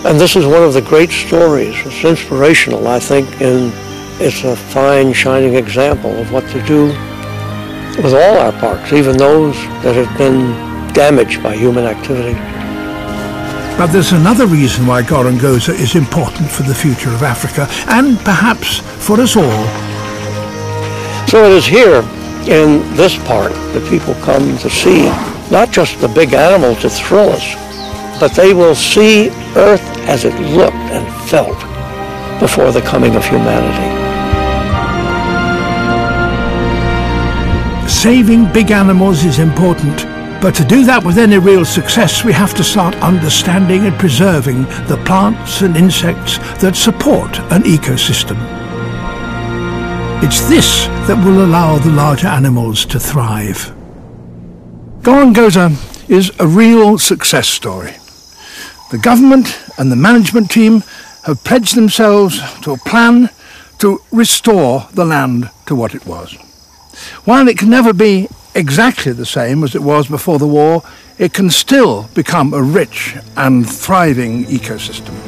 And this is one of the great stories. It's inspirational, I think, and it's a fine, shining example of what to do with all our parks, even those that have been damaged by human activity. But there's another reason why Gorongosa is important for the future of Africa, and perhaps for us all. So it is here in this park that people come to see not just the big animals that thrill us, but they will see Earth as it looked and felt before the coming of humanity. Saving big animals is important, but to do that with any real success, we have to start understanding and preserving the plants and insects that support an ecosystem. It's this that will allow the larger animals to thrive. Gorongosa is a real success story. The government and the management team have pledged themselves to a plan to restore the land to what it was. While it can never be exactly the same as it was before the war, it can still become a rich and thriving ecosystem.